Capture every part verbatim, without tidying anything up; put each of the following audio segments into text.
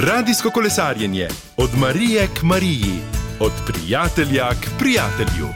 Radijsko kolesarjenje od Marije k Mariji, od prijatelja k prijatelju.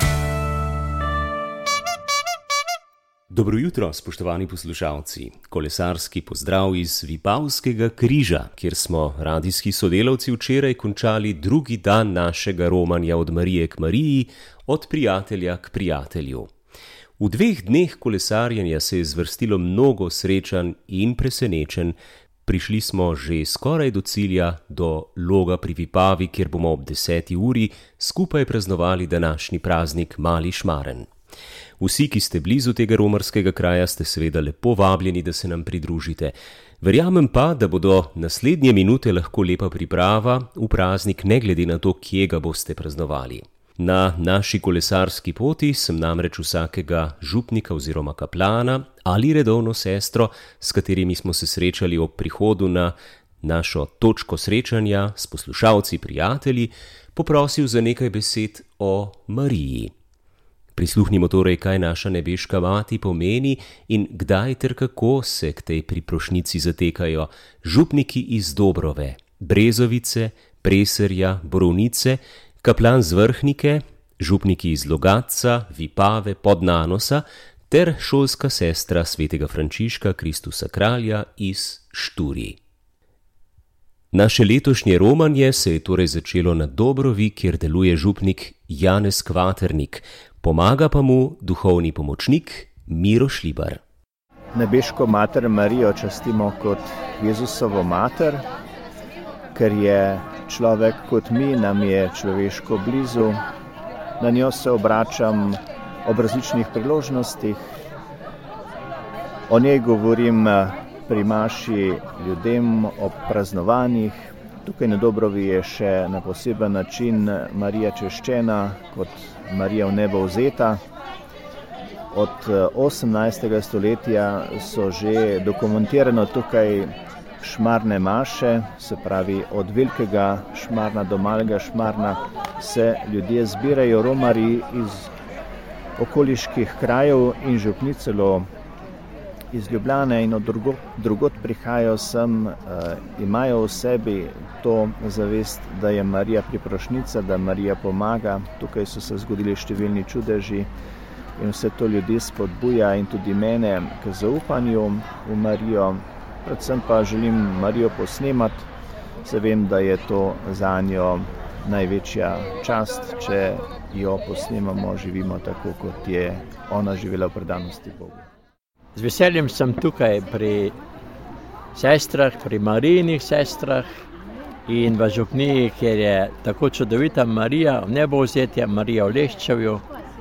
Dobro jutro, spoštovani poslušalci. Kolesarski pozdrav iz Vipavskega križa, kjer smo radijski sodelavci včeraj končali drugi dan našega romanja od Marije k Mariji, od prijatelja k prijatelju. V dveh dneh kolesarjenja se je zvrstilo mnogo srečanj in presenečenj. Prišli smo že skoraj do cilja, do Loga pri Vipavi, kjer bomo ob deseti uri skupaj praznovali današnji praznik Mali Šmaren. Vsi, ki ste blizu tega romarskega kraja, ste seveda lepo vabljeni, da se nam pridružite. Verjamem pa, da bodo naslednje minute lahko lepa priprava v praznik, ne glede na to, kje ga boste praznovali. Na naši kolesarski poti sem namreč vsakega župnika oziroma kaplana ali redovno sestro, s katerimi smo se srečali ob prihodu na našo točko srečanja s poslušalci, prijatelji, poprosil za nekaj besed o Mariji. Prisluhnimo torej, kaj naša nebeška mati pomeni in kdaj ter kako se k tej priprošnjici zatekajo župniki iz Dobrove, Brezovice, Preserja, Borovnice, kaplan z Vrhnike, župniki iz Logatca, Vipave, Podnanosa ter šolska sestra svetega Frančiška Kristusa Kralja iz Šturij. Naše letošnje romanje se je torej začelo na Dobrovi, kjer deluje župnik Janez Kvaternik, pomaga pa mu duhovni pomočnik Miro Šlibar. Nebeško mater Marijo častimo kot Jezusovo mater, ker je človek kot mi, nam je človeško blizu. Na njo se obračam ob različnih priložnostih. O njej govorim pri maši ljudem ob praznovanjih. Tukaj na Dobrovi je še na poseben način Marija češčena kot Marija v nebo vzeta. Od osemnajstega stoletja so že dokumentirano tukaj šmarne maše, se pravi od velikega šmarna do malega šmarna se ljudje zbirajo, romarji iz okoliških krajev in župni celo iz Ljubljane in od drugot, drugot prihajajo sem, uh, imajo v sebi to zavest, da je Marija priprošnica, da Marija pomaga. Tukaj so se zgodili številni čudeži in vse to ljudi spodbuja in tudi mene k zaupanju v Marijo. Predvsem pa želim Marijo posnemati, se vem, da je to zanjo največja čast, če jo posnemamo, živimo tako, kot je ona živela v predanosti Bogu. Z veseljem sem tukaj pri sestrah, pri Marijinih sestrah in v župniji, kjer je tako čudovita Marija v nebo vzetja, Marija v Leščevju.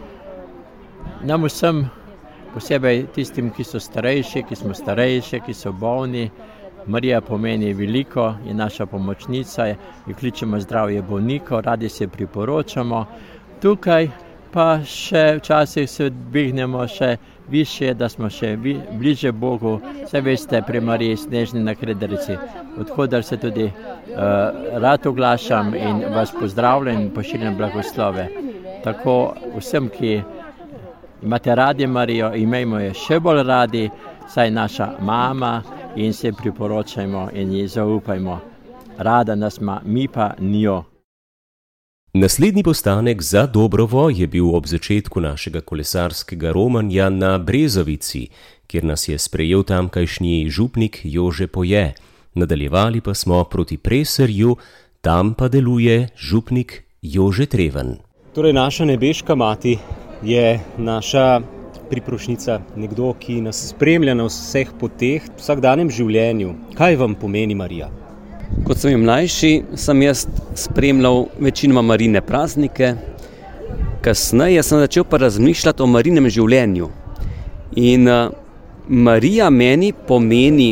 Nam vsem, posebej tistim, ki so starejši, ki smo starejši, ki so bolni, Marija pomeni veliko, je naša pomočnica, jo kličemo zdravje bolnikov, radi se priporočamo. Tukaj pa še včasih se dvignemo še višje, da smo še bliže Bogu. Vse veste, pri Mariji Snežni na Krederici, odhodar se tudi uh, rad oglašam in vas pozdravljam in pošiljam blagoslove. Tako vsem, ki imate radi Marijo, imejmo jo še bolj radi, saj naša mama in se priporočajmo in ji zaupajmo. Rada nas ima, mi pa njo. Naslednji postanek za Dobrovo je bil ob začetku našega kolesarskega romanja na Brezovici, kjer nas je sprejel tamkajšnji župnik Jože Poje. Nadaljevali pa smo proti Preserju, tam pa deluje župnik Jože Treven. Torej, naša nebeška mati je naša priprošnica, nekdo, ki nas spremlja na vseh poteh, v vsakdanjem življenju. Kaj vam pomeni Marija? Kot sem mlajši, sem jaz spremljal večinoma Marijine praznike. Kasneje sem začel pa razmišljati o Marijinem življenju. In uh, Marija meni pomeni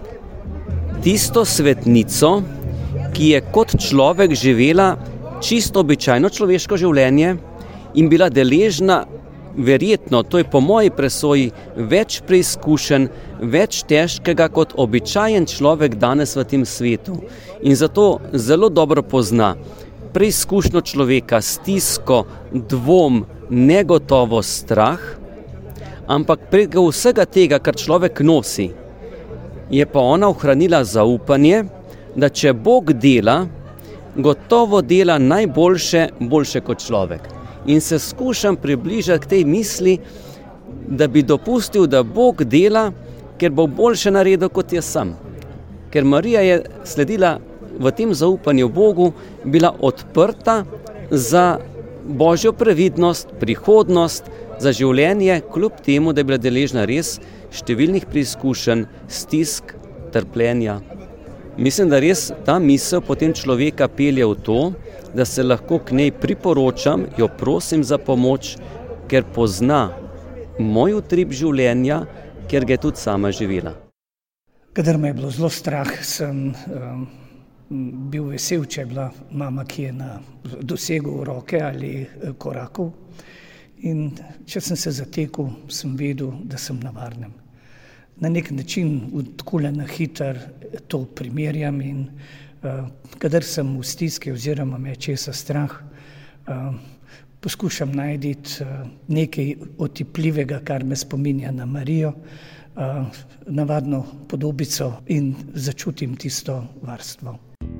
tisto svetnico, ki je kot človek živela čisto običajno človeško življenje in bila deležna, verjetno, to je po moji presoji, več preizkušenj, več težkega kot običajen človek danes v tem svetu. In zato zelo dobro pozna preizkušnjo človeka, stisko, dvom, negotovost, strah, ampak preko vsega tega, kar človek nosi, je pa ona ohranila zaupanje, da če Bog dela, gotovo dela najboljše, boljše kot človek. In se skušam približati k tej misli, da bi dopustil, da Bog dela, ker bo boljše naredil kot jaz sam. Ker Marija je sledila v tem zaupanju Bogu, bila odprta za Božjo previdnost, prihodnost, za življenje, kljub temu, da je bila deležna res številnih preizkušenj, stisk, trpljenja. Mislim, da res ta misel potem človeka pelje v to, da se lahko k njej priporočam, jo prosim za pomoč, ker pozna moj utrip življenja, ker ga je tudi sama živela. Kadar me je bilo zelo strah, sem um, bil vesel, če je bila mama, ki je na dosegu roke ali korakov. In če sem se zatekel, sem vedel, da sem na varnem. Na nek način odkule na hiter to primerjam in uh, kadar sem v stiski oziroma me česa strah, uh, poskušam najti uh, nekaj otipljivega, kar me spominja na Marijo, uh, navadno podobico in začutim tisto varstvo.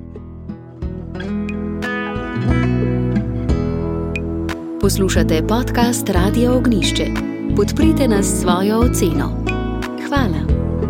Poslušate podcast Radia Ognišče. Podprite nas s svojo oceno. Hvala.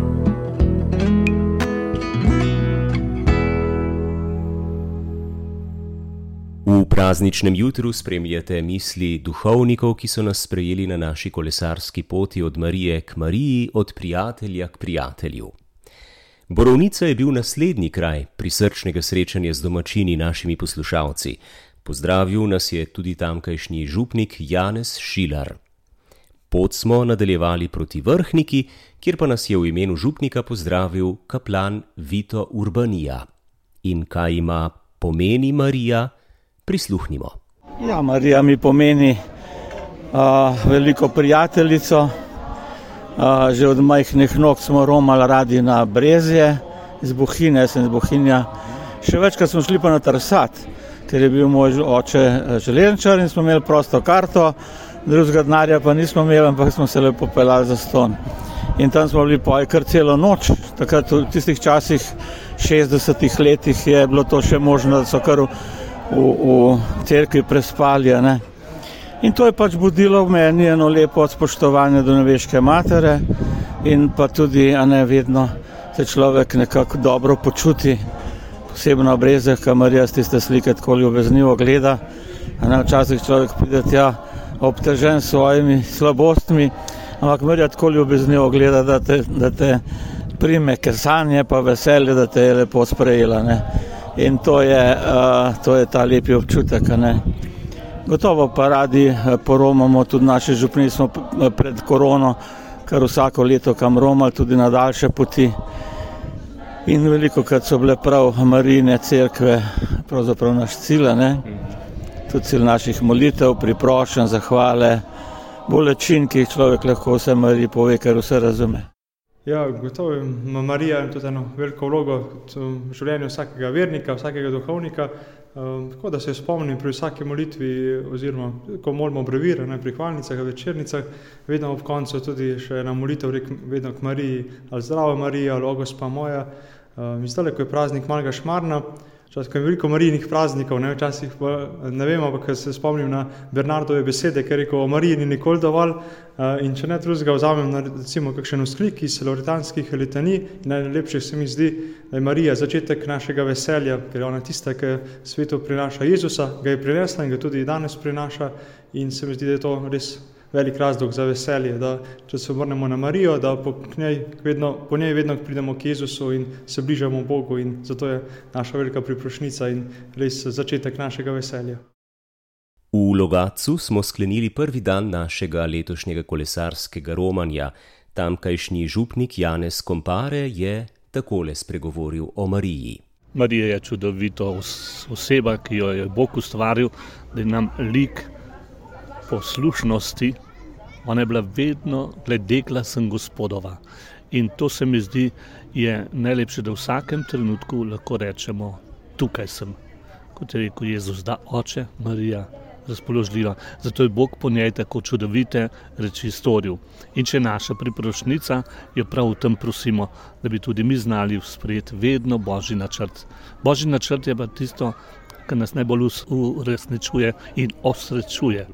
V prazničnem jutru spremljate misli duhovnikov, ki so nas sprejeli na naši kolesarski poti od Marije k Mariji, od prijatelja k prijatelju. Borovnica je bil naslednji kraj prisrčnega srečanja z domačini, našimi poslušalci. Pozdravil nas je tudi tamkajšnji župnik Janez Šilar. Pot smo nadaljevali proti Vrhniki, kjer pa nas je v imenu župnika pozdravil kaplan Vito Urbanija. In kaj ima pomeni Marija, prisluhnimo. Ja, Marija mi pomeni uh, veliko prijateljico. Uh, že od majhnih nog smo romali radi na Brezje, iz Bohinja, jaz sem iz Bohinja. Še večkrat smo šli pa na Trsat, ker je bil moj oče železničar in smo imeli prosto karto, drugega denarja pa nismo imeli, ampak smo se lepo peljali za ston. In tam smo bili poj kar celo noč, takrat v tistih časih, šestdesetih letih je bilo to še možno, da so kar v, v, v cerkvi prespali, ne. In to je pač budilo v meni eno lepo spoštovanje do nebeške matere in pa tudi, a ne vedno, se človek nekako dobro počuti, posebno ob Brezjah, ko Marija z tiste slike tako ljubeznivo gleda. Včasih človek pride tja obtežen s svojimi slabostmi, ampak Marija tako ljubeznivo gleda, da te, da te prime kesanje pa veselje, da te je lepo sprejela. Ne. In to je, uh, to je ta lepi občutek. Ne. Gotovo pa radi poromamo, tudi naši župni smo pred korono, kar vsako leto kam romali, tudi na daljše poti. In veliko krat so bile prav Marijine cerkve, pravzaprav naš cilj, ne? Tudi cilj naših molitev, priprošenj, zahvale, bolečin, ki jih človek lahko vse Mariji pove, ker vse razume. Ja, gotovo ima Marija tudi eno veliko vlogo v življenju vsakega vernika, vsakega duhovnika, um, tako da se spomnim pri vsaki molitvi oziroma ko molimo brevire, ne, pri hvalnicah, večernicah, vedno ob koncu tudi še ena molitev rek vedno k Mariji, ali zdrava Marija, ali o gospa moja. Um, zdaj, ko je praznik Malega Šmarna, čas, ko je veliko Marijinih praznikov, ne, včasih pa ne vemo, ampak se spomnim na Bernardove besede, ker je rekel, o Mariji ni nikoli dovolj, uh, in če ne drugega vzamem na recimo kakšen vzklik iz loretanskih litanij, najlepših se mi zdi, da je Marija začetek našega veselja, ker je ona tista, ki svetu prinaša Jezusa, ga je prinesla in ga tudi danes prinaša, in se mi zdi, da je to res velik razlog za veselje, da če se obrnemo na Marijo, da po njej vedno, po njej vedno pridemo k Jezusu in se bližamo Bogu, in zato je naša velika priprošnica in res začetek našega veselja. V Logatcu smo sklenili prvi dan našega letošnjega kolesarskega romanja. Tamkajšnji župnik Janez Kompare je takole spregovoril o Mariji. Marija je čudovita oseba, ki jo je Bog ustvaril, da je nam lik poslušnosti. Ona je bila vedno glede glasem Gospodova. In to se mi zdi je najlepše, da v vsakem trenutku lahko rečemo, tukaj sem. Kot je rekel Jezus, da oče, Marija, razpoložljiva. Zato je Bog po njej tako čudovite reči storil. In če je naša priprošnjica, jo prav v tem prosimo, da bi tudi mi znali sprejeti vedno Božji načrt. Božji načrt je pa tisto, kar nas najbolj uresničuje in osrečuje.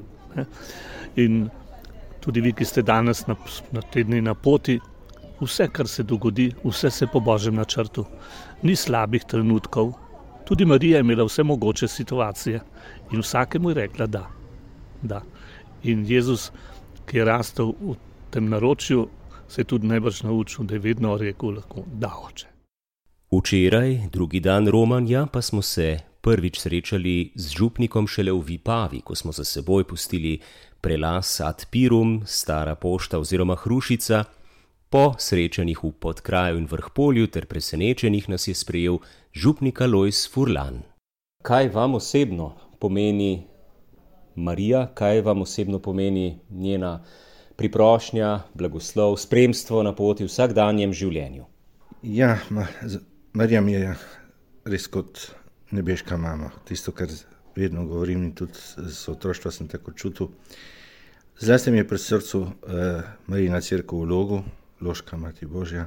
In tudi vi, ki ste danes na, na tedni na poti, vse, kar se dogodi, vse se po Božjem načrtu. Ni slabih trenutkov. Tudi Marija je imela vse mogoče situacije in vsakemu je rekla da. da. In Jezus, ki je rastel v tem naročju, se je tudi najbrž naučil, da je vedno rekel lahko da, oče. Včeraj, drugi dan romanja, pa smo se prvič srečali z župnikom šele v Vipavi, ko smo za seboj pustili prelaz Ad Pirum, Stara pošta oziroma Hrušica. Po srečanjih v Podkraju in Vrhpolju ter presenečenih nas je sprejel župnik Alojz Furlan. Kaj vam osebno pomeni Marija, kaj vam osebno pomeni njena priprošnja, blagoslov, spremstvo na poti v vsakdanjem življenju? Ja, ma, Marija mi je res kot nebeška mama. Tisto, kar vedno govorim in tudi z otroštva sem tako čutil. Zlasti mi je pri srcu eh, Marijina cerkev v Logu, Loška Mati Božja.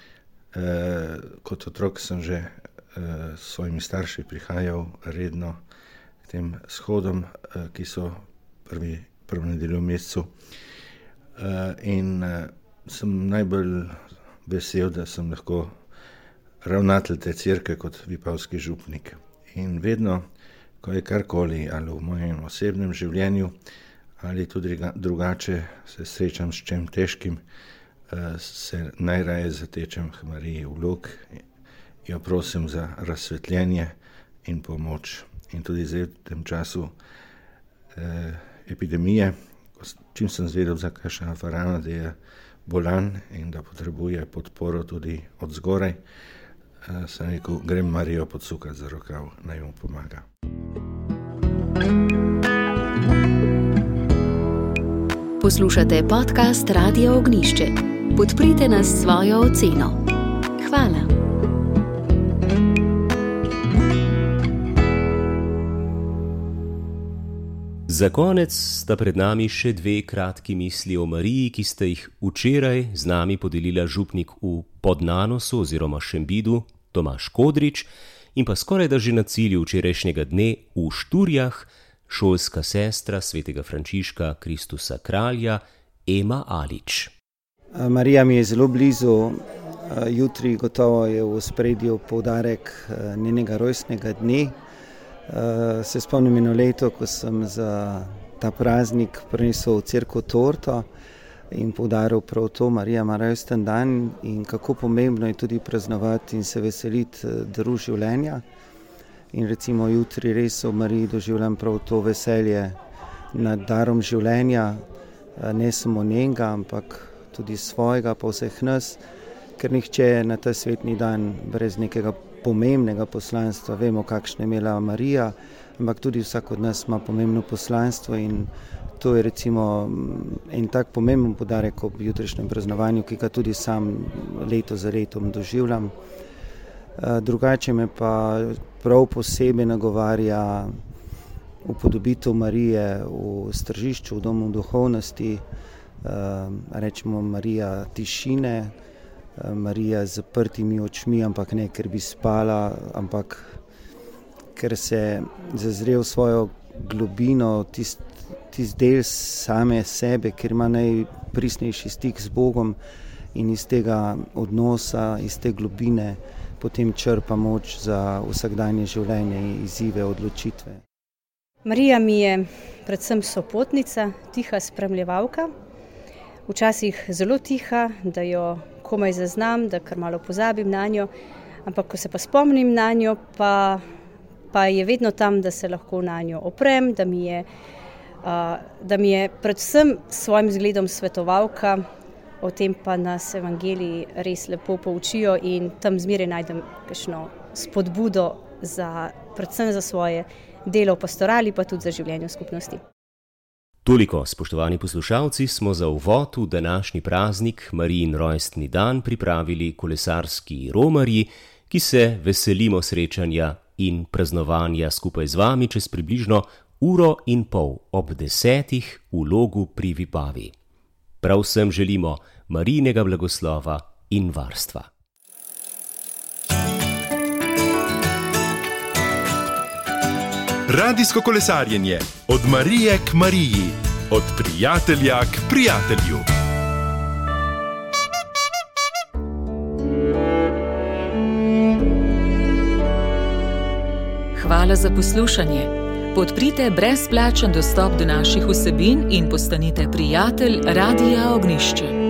E, kot otrok sem že e, s svojimi starši prihajal redno k tem shodom, e, ki so prvi, prvo nedeljo v mesecu. E, in e, sem najbolj vesel, da sem lahko ravnatelj te cerkve kot vipavski župnik. In vedno, ko je karkoli ali v mojem osebnem življenju ali tudi drugače se srečam s čem težkim, se najraje zatečem k Mariji v Log, jo prosim za razsvetljenje in pomoč. In tudi zdaj v tem času eh, epidemije, čim sem zvedel za kakšna farana, da je bolan in da potrebuje podporo tudi od zgoraj, eh, sem rekel, grem Marijo podsukati za rokav, naj mu pomaga. Poslušate podcast Radia Ognišče. Podprite nas s svojo oceno. Hvala. Za konec sta pred nami še dve kratki misli o Mariji, ki sta jih včeraj z nami podelila župnik v Podnanosu oziroma Šembidu Tomaž Kodrič in pa skoraj da že na cilju včerajšnjega dne v Šturjah šolska sestra svetega Frančiška Kristusa Kralja Ema Alič. Marija mi je zelo blizu, jutri gotovo je v ospredju poudarek njenega rojstnega dne. Se spomnim eno leto, ko sem za ta praznik prinesel v cerkev torto in poudaril prav to, Marija ima rojsten dan in kako pomembno je tudi praznovati in se veseliti daru življenja. In recimo jutri res v Mariji doživljam prav to veselje nad darom življenja, ne samo njenega, ampak tudi svojega, pa vseh nas, ker nihče na ta svetni dan brez nekega pomembnega poslanstva, vemo, kakšna je imela Marija, ampak tudi vsak od nas ima pomembno poslanstvo in to je recimo en tak pomemben poudarek ob jutrišnjem praznovanju, ki ga tudi sam leto za letom doživljam. Drugače me pa prav posebej nagovarja upodobitev Marije v Stržišču, v domu duhovnosti, rečemo Marija tišine, Marija z zaprtimi očmi, ampak ne, ker bi spala, ampak ker se zazre v svojo globino, tist, tist del same sebe, ker ima najpristnejši stik z Bogom in iz tega odnosa, iz te globine potem črpa moč za vsakdanje življenje in izzive, odločitve. Marija mi je predvsem sopotnica, tiha spremljevalka, včasih zelo tiha, da jo komaj zaznam, da kar malo pozabim na njo, ampak ko se pa spomnim na njo, pa, pa je vedno tam, da se lahko na njo oprem, da mi je, uh, da mi je predvsem s svojim zgledom svetovalka, o tem pa nas evangeliji res lepo poučijo in tam zmeraj najdem kakšno spodbudo za, predvsem za svoje delo v pastorali, pa tudi za življenje v skupnosti. Toliko, spoštovani poslušalci, smo za uvod v današnji praznik Marijin rojstni dan pripravili kolesarski romarji, ki se veselimo srečanja in praznovanja skupaj z vami čez približno uro in pol ob desetih v Logu pri Vipavi. Prav vsem želimo Marijinega blagoslova in varstva. Radijsko kolesarjenje od Marije k Mariji, od prijatelja k prijatelju. Hvala za poslušanje. Podprite brezplačen dostop do naših vsebin in postanite prijatelj Radia Ognjišče.